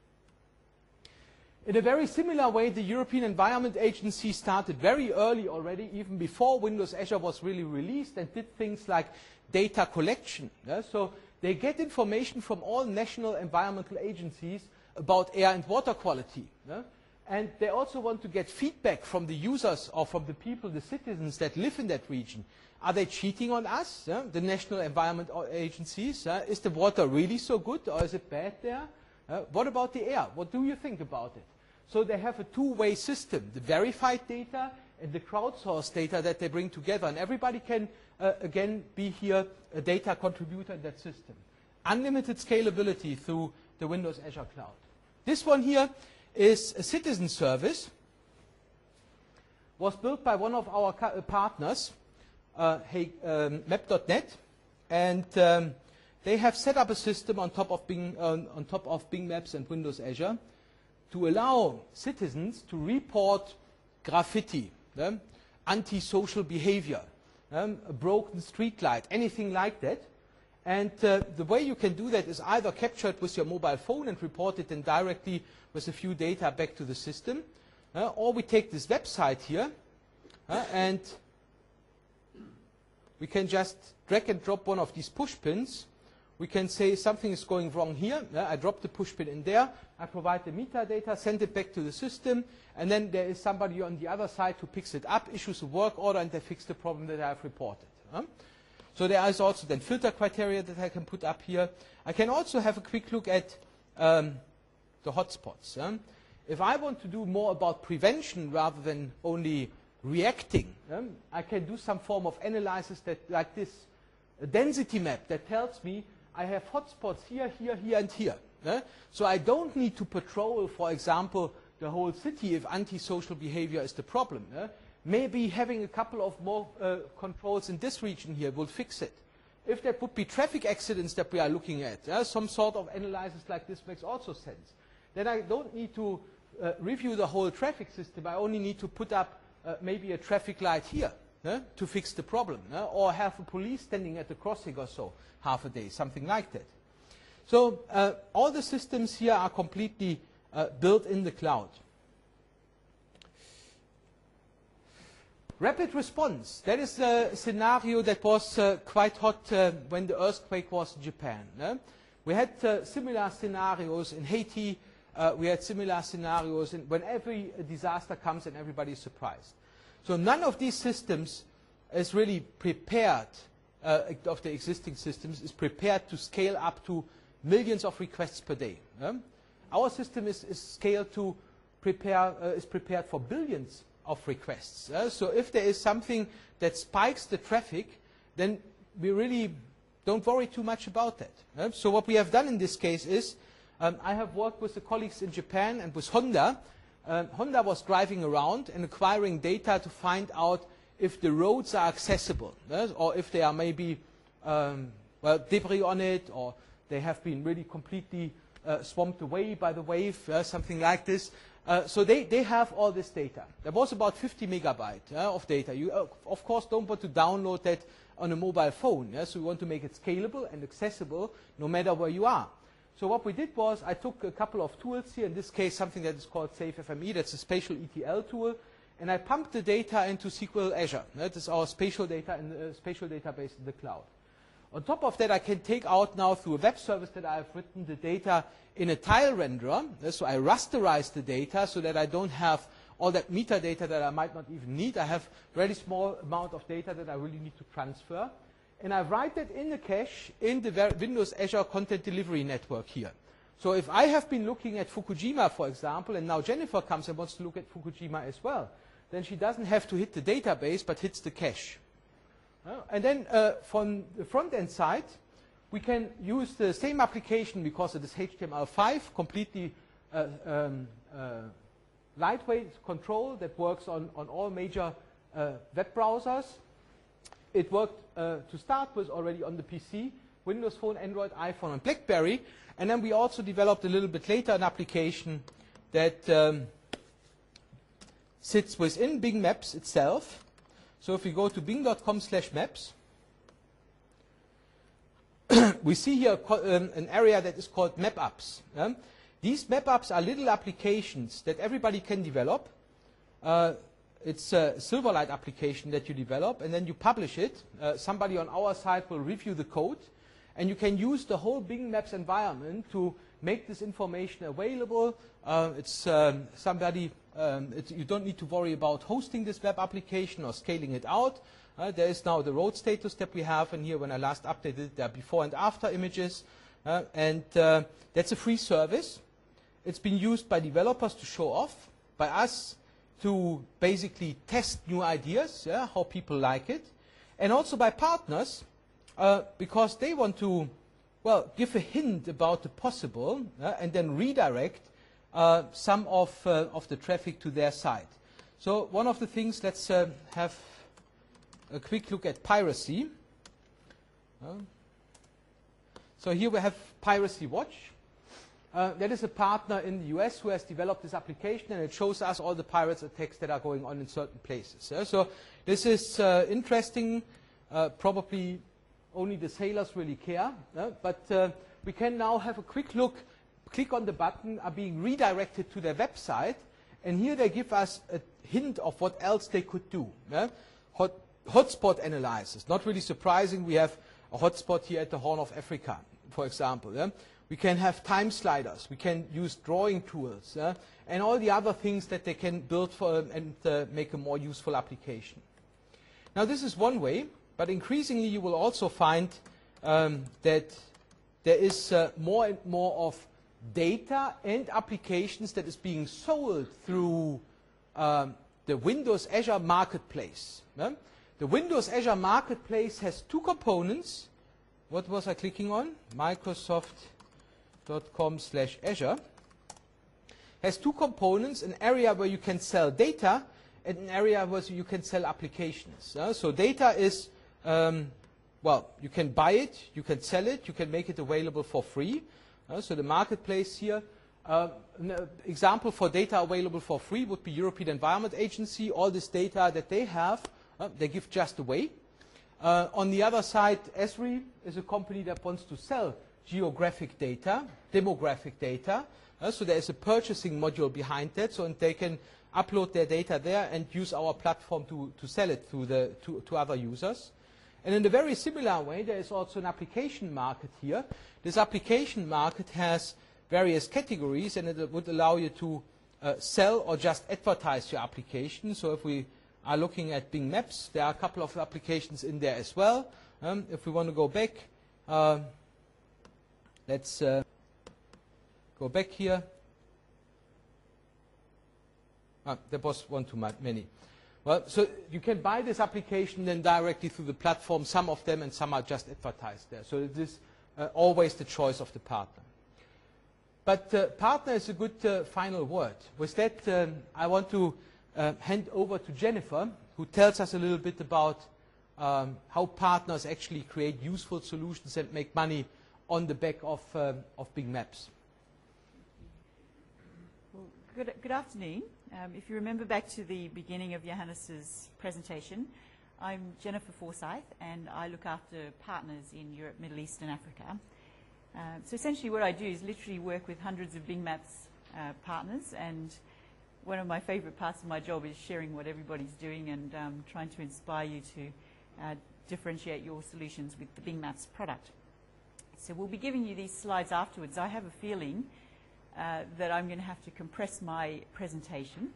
Speaker 1: In a very similar way, the European Environment Agency started very early already, even before Windows Azure was really released, and did things like data collection. So they get information from all national environmental agencies about air and water quality. And they also want to get feedback from the users or from the people, the citizens that live in that region. Are they cheating on us, the national environment agencies? Is the water really so good, or is it bad there? What about the air? What do you think about it? So they have a two-way system, the verified data and the crowdsourced data that they bring together. And everybody can, again, be here a data contributor in that system. Unlimited scalability through the Windows Azure Cloud. This one here is a citizen service. Was built by one of our partners, Map.net. And they have set up a system on top of Bing Maps and Windows Azure to allow citizens to report graffiti. antisocial behavior, a broken street light, anything like that. And the way you can do that is either capture it with your mobile phone and report it then directly with a few data back to the system, or we take this website here and we can just drag and drop one of these push pins. We can say something is going wrong here. I drop the push pin in there. I provide the metadata, send it back to the system, and then there is somebody on the other side who picks it up, issues a work order, and they fix the problem that I have reported. So there is also then filter criteria that I can put up here. I can also have a quick look at the hotspots. If I want to do more about prevention rather than only reacting, I can do some form of analysis that, like this, a density map that tells me I have hotspots here, here, here, and here. So I don't need to patrol, for example, the whole city if antisocial behavior is the problem. Maybe having a couple of more controls in this region here will fix it. If there would be traffic accidents that we are looking at, some sort of analysis like this makes also sense. Then I don't need to review the whole traffic system. I only need to put up maybe a traffic light here to fix the problem, or have a police standing at the crossing or so, half a day, something like that. So all the systems here are completely built in the cloud. Rapid response, that is a scenario that was quite hot when the earthquake was in Japan. We had similar scenarios in Haiti. We had similar scenarios when every disaster comes and everybody is surprised. So none of these systems is really prepared, of the existing systems, is prepared to scale up to millions of requests per day. Our system is scaled to is prepared for billions of requests. So if there is something that spikes the traffic, then we really don't worry too much about that. So what we have done in this case is, I have worked with the colleagues in Japan and with Honda. Honda was driving around and acquiring data to find out if the roads are accessible, or if they are maybe debris on it, or they have been really completely swamped away by the wave, something like this. So they have all this data. There was about 50 megabytes of data. You, of course, don't want to download that on a mobile phone. So we want to make it scalable and accessible no matter where you are. So what we did was I took a couple of tools here, in this case something that is called SafeFME, that's a spatial ETL tool, and I pumped the data into SQL Azure. That is our spatial data in the spatial database in the cloud. On top of that, I can take out now through a web service that I have written the data in a tile renderer. So I rasterize the data so that I don't have all that metadata that I might not even need. I have a very small amount of data that I really need to transfer. And I write that in the cache in the Windows Azure Content Delivery Network here. So if I have been looking at Fukushima, for example, and now Jennifer comes and wants to look at Fukushima as well, then she doesn't have to hit the database, but hits the cache. And then from the front-end side, we can use the same application because it is HTML5, completely lightweight control that works on all major web browsers. It worked to start with already on the PC, Windows Phone, Android, iPhone, and BlackBerry. And then we also developed a little bit later an application that sits within Bing Maps itself. So if we go to bing.com/maps, we see here an area that is called map apps. These map apps are little applications that everybody can develop. It's a Silverlight application that you develop, and then you publish it. Somebody on our side will review the code, and you can use the whole Bing Maps environment to make this information available. You don't need to worry about hosting this web application or scaling it out. There is now the road status that we have, and here when I last updated it, there are before and after images. That's a free service. It's been used by developers to show off, by us to basically test new ideas, how people like it, and also by partners, because they want to, well, give a hint about the possible, and then redirect some of the traffic to their site. So one of the things, let's have a quick look at piracy. So here we have Piracy Watch. That is a partner in the US who has developed this application, and it shows us all the pirates attacks that are going on in certain places. So this is interesting. Probably only the sailors really care. But we can now have a quick look, click on the button, are being redirected to their website, and here they give us a hint of what else they could do. Hotspot analysis. Not really surprising. We have a hotspot here at the Horn of Africa, for example. We can have time sliders, we can use drawing tools, and all the other things that they can build for and make a more useful application. Now this is one way, but increasingly you will also find that there is more and more of data and applications that is being sold through the Windows Azure Marketplace. The Windows Azure Marketplace has two components. What was I clicking on? Microsoft.com/Azure has two components, an area where you can sell data and an area where you can sell applications. So data is, well, you can buy it, you can sell it, you can make it available for free. So the marketplace here, an example for data available for free would be European Environment Agency. All this data that they have, they give just away. On the other side, Esri is a company that wants to sell geographic data, demographic data. So there is a purchasing module behind that, so they can upload their data there and use our platform to sell it to other users. And in a very similar way, there is also an application market here. This application market has various categories, and it would allow you to sell or just advertise your application. So if we are looking at Bing Maps, there are a couple of applications in there as well. If we want to go back, let's go back here. There was one too many. Well, so you can buy this application then directly through the platform, some of them, and some are just advertised there. So it is always the choice of the partner. But partner is a good final word. With that, I want to hand over to Jennifer, who tells us a little bit about how partners actually create useful solutions and make money on the back of Bing Maps.
Speaker 2: Well, good afternoon. If you remember back to the beginning of Johannes's presentation, I'm Jennifer Forsyth, and I look after partners in Europe, Middle East, and Africa. So essentially what I do is literally work with hundreds of Bing Maps partners, and one of my favorite parts of my job is sharing what everybody's doing and trying to inspire you to differentiate your solutions with the Bing Maps product. So we'll be giving you these slides afterwards. I have a feeling that I'm going to have to compress my presentation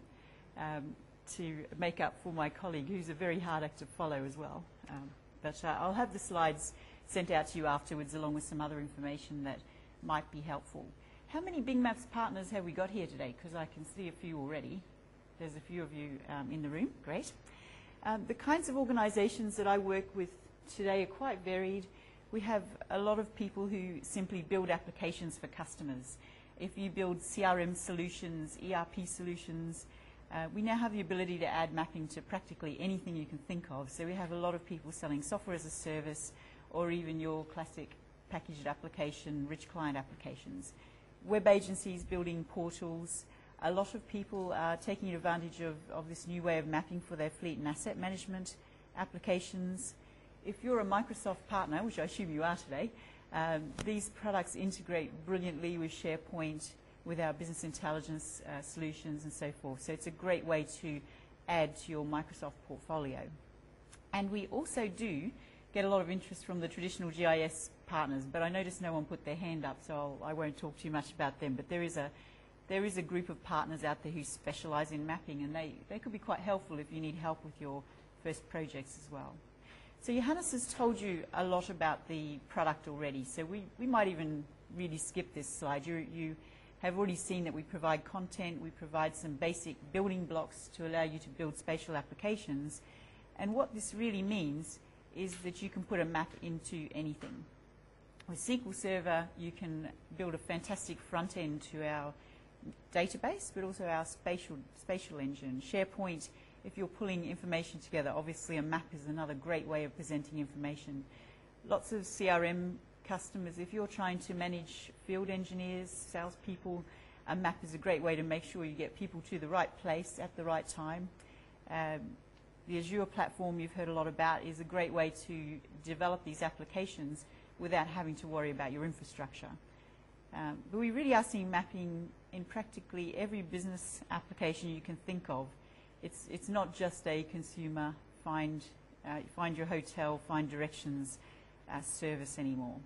Speaker 2: to make up for my colleague, who's a very hard act to follow as well. But I'll have the slides sent out to you afterwards, along with some other information that might be helpful. How many Bing Maps partners have we got here today? Because I can see a few already. There's a few of you in the room. Great. The kinds of organizations that I work with today are quite varied. We have a lot of people who simply build applications for customers. If you build CRM solutions, ERP solutions, we now have the ability to add mapping to practically anything you can think of. So we have a lot of people selling software as a service, or even your classic packaged application, rich client applications. Web agencies building portals. A lot of people are taking advantage of this new way of mapping for their fleet and asset management applications. If you're a Microsoft partner, which I assume you are today, these products integrate brilliantly with SharePoint, with our business intelligence solutions and so forth. So it's a great way to add to your Microsoft portfolio. And we also do get a lot of interest from the traditional GIS partners, but I noticed no one put their hand up, so I won't talk too much about them. But there is a group of partners out there who specialize in mapping, and they could be quite helpful if you need help with your first projects as well. So Johannes has told you a lot about the product already, so we might even really skip this slide. You have already seen that we provide content, we provide some basic building blocks to allow you to build spatial applications, and what this really means is that you can put a map into anything. With SQL Server, you can build a fantastic front end to our database, but also our spatial engine. SharePoint, if you're pulling information together, obviously a map is another great way of presenting information. Lots of CRM customers. If you're trying to manage field engineers, salespeople, a map is a great way to make sure you get people to the right place at the right time. The Azure platform you've heard a lot about is a great way to develop these applications without having to worry about your infrastructure. But we really are seeing mapping in practically every business application you can think of. It's not just a consumer find your hotel, find directions service anymore.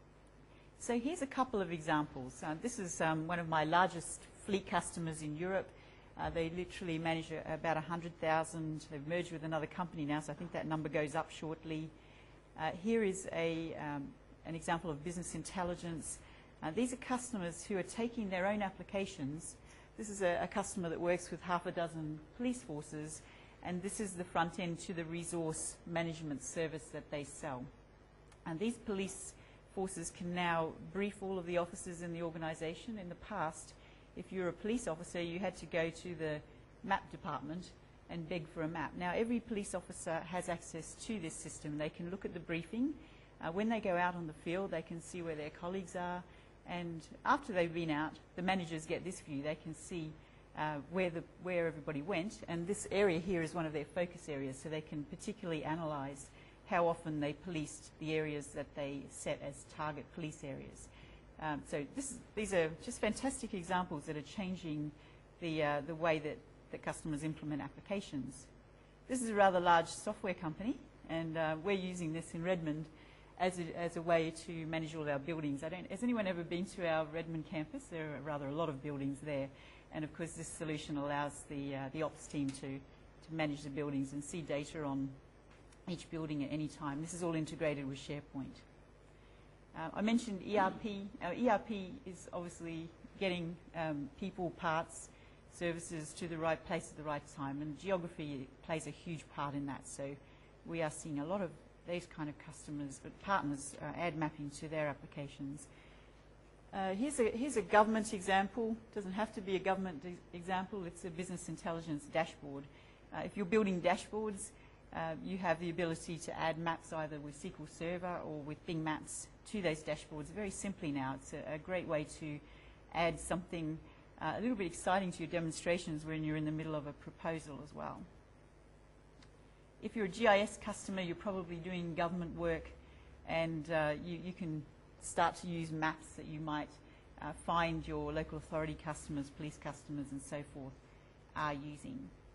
Speaker 2: So here's a couple of examples. This is one of my largest fleet customers in Europe. They literally manage about 100,000. They've merged with another company now, so I think that number goes up shortly. Here is an example of business intelligence. These are customers who are taking their own applications. This is a customer that works with half a dozen police forces, and this is the front end to the resource management service that they sell. And these police forces can now brief all of the officers in the organization. In the past, if you're a police officer, you had to go to the map department and beg for a map. Now, every police officer has access to this system. They can look at the briefing. When they go out on the field, they can see where their colleagues are. And after they've been out, the managers get this view. They can see where everybody went. And this area here is one of their focus areas, so they can particularly analyze how often they policed the areas that they set as target police areas. So these are just fantastic examples that are changing the way that customers implement applications. This is a rather large software company, and we're using this in Redmond as a way to manage all our buildings. Has anyone ever been to our Redmond campus? There are rather a lot of buildings there, and of course this solution allows the ops team to manage the buildings and see data on each building at any time. This is all integrated with SharePoint. I mentioned ERP. Our ERP is obviously getting people, parts, services to the right place at the right time, and geography plays a huge part in that. So we are seeing a lot of these kind of customers, but partners add mapping to their applications. Here's a government example. It doesn't have to be a government example. It's a business intelligence dashboard. If you're building dashboards, you have the ability to add maps either with SQL Server or with Bing Maps to those dashboards very simply now. It's a great way to add something a little bit exciting to your demonstrations when you're in the middle of a proposal as well. If you're a GIS customer, you're probably doing government work, and you can start to use maps that you might find your local authority customers, police customers, and so forth are using.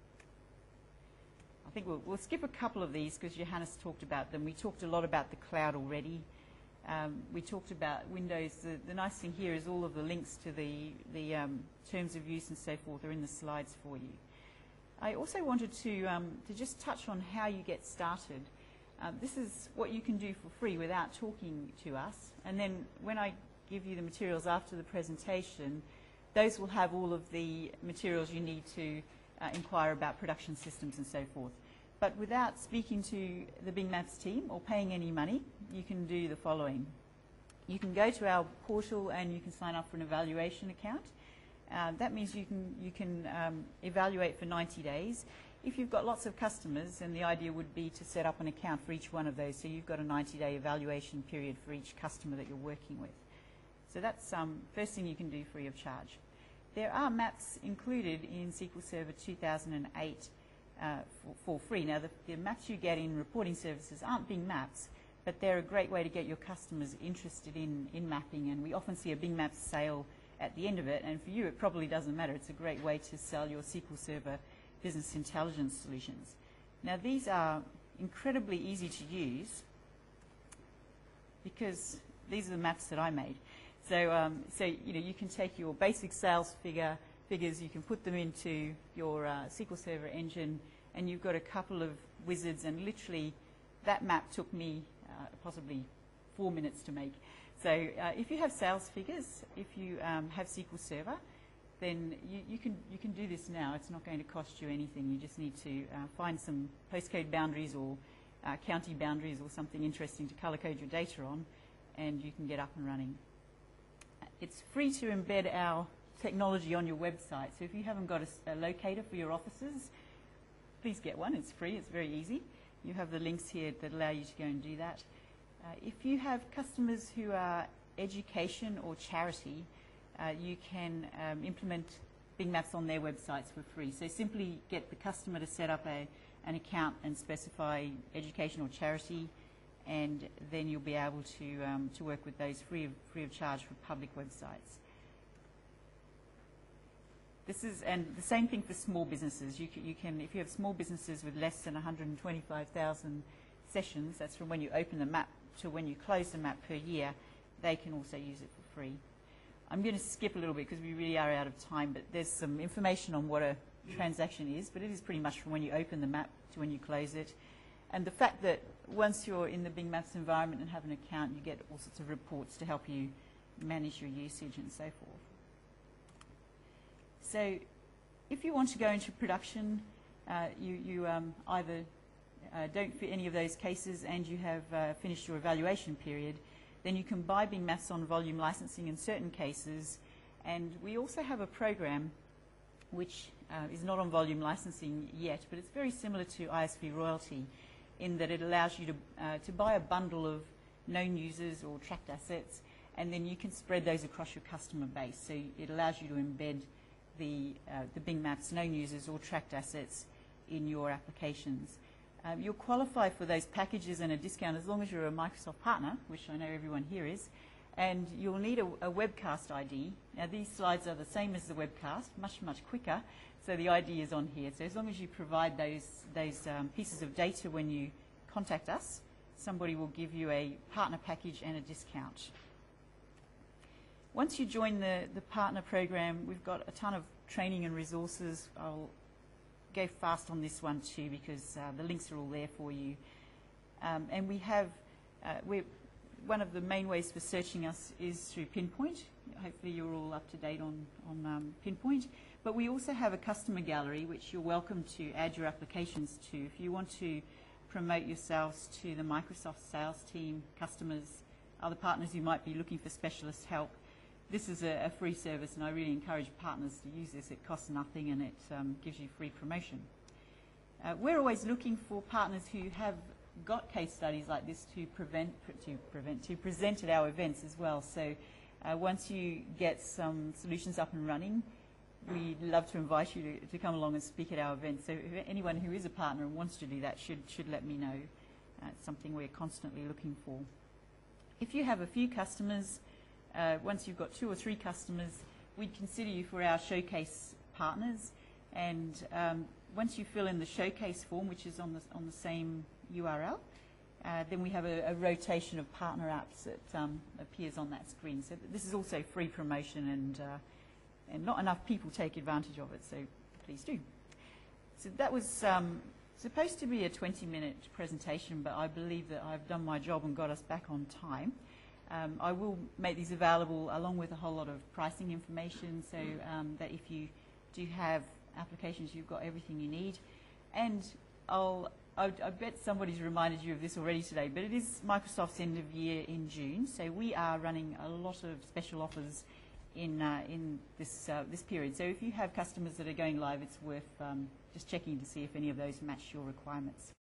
Speaker 2: I think we'll skip a couple of these because Johannes talked about them. We talked a lot about the cloud already. We talked about Windows. The nice thing here is all of the links to the terms of use and so forth are in the slides for you. I also wanted to just touch on how you get started. This is what you can do for free without talking to us. And then when I give you the materials after the presentation, those will have all of the materials you need to inquire about production systems and so forth. But without speaking to the Bing Maps team or paying any money, you can do the following. You can go to our portal and you can sign up for an evaluation account. That means you can evaluate for 90 days. If you've got lots of customers, then the idea would be to set up an account for each one of those. So you've got a 90-day evaluation period for each customer that you're working with. So that's first thing you can do free of charge. There are maps included in SQL Server 2008 for free. Now, the maps you get in reporting services aren't Bing Maps, but they're a great way to get your customers interested in mapping, and we often see a Bing Maps sale at the end of it, and for you it probably doesn't matter. It's a great way to sell your SQL Server business intelligence solutions. Now, these are incredibly easy to use because these are the maps that I made. So, you can take your basic sales figures, you can put them into your SQL Server engine, and you've got a couple of wizards, and literally that map took me possibly 4 minutes to make. So if you have sales figures, if you have SQL Server, then you can do this now. It's not going to cost you anything. You just need to find some postcode boundaries or county boundaries or something interesting to color code your data on, and you can get up and running. It's free to embed our technology on your website. So if you haven't got a locator for your offices, please get one. It's free. It's very easy. You have the links here that allow you to go and do that. If you have customers who are education or charity, you can implement Bing Maps on their websites for free. So simply get the customer to set up an account and specify education or charity, and then you'll be able to work with those free of charge for public websites. And the same thing for small businesses. You can, if you have small businesses with less than 125,000 sessions, that's from when you open the map to when you close the map per year, they can also use it for free. I'm going to skip a little bit because we really are out of time, but there's some information on what a transaction is, but it is pretty much from when you open the map to when you close it. And the fact that once you're in the Bing Maps environment and have an account, you get all sorts of reports to help you manage your usage and so forth. So if you want to go into production, you either don't fit any of those cases and you have finished your evaluation period, then you can buy Bing Maps on volume licensing in certain cases. And we also have a program which is not on volume licensing yet, but it's very similar to ISV royalty in that it allows you to buy a bundle of known users or tracked assets, and then you can spread those across your customer base. So it allows you to embed the Bing Maps known users or tracked assets in your applications. You'll qualify for those packages and a discount as long as you're a Microsoft partner, which I know everyone here is, and you'll need a webcast ID. Now these slides are the same as the webcast, much quicker, so the ID is on here. So as long as you provide those pieces of data when you contact us, somebody will give you a partner package and a discount. Once you join the partner program, we've got a ton of training and resources. I'll go fast on this one too because the links are all there for you. And we have, one of the main ways for searching us is through Pinpoint. Hopefully you're all up to date on Pinpoint. But we also have a customer gallery which you're welcome to add your applications to. If you want to promote yourselves to the Microsoft sales team, customers, other partners who might be looking for specialist help, this is a free service, and I really encourage partners to use this. It costs nothing and it gives you free promotion. We're always looking for partners who have got case studies like this to present at our events as well. So once you get some solutions up and running, we'd love to invite you to come along and speak at our events. So if anyone who is a partner and wants to do that should let me know. It's something we're constantly looking for. If you have a few customers, once you've got 2 or 3 customers, we'd consider you for our showcase partners. And once you fill in the showcase form, which is on the same URL, then we have a rotation of partner apps that appears on that screen. So this is also free promotion, and not enough people take advantage of it, so please do. So that was supposed to be a 20-minute presentation, but I believe that I've done my job and got us back on time. I will make these available along with a whole lot of pricing information, so that if you do have applications, you've got everything you need. And I bet somebody's reminded you of this already today, but it is Microsoft's end of year in June, so we are running a lot of special offers in this period. So if you have customers that are going live, it's worth just checking to see if any of those match your requirements.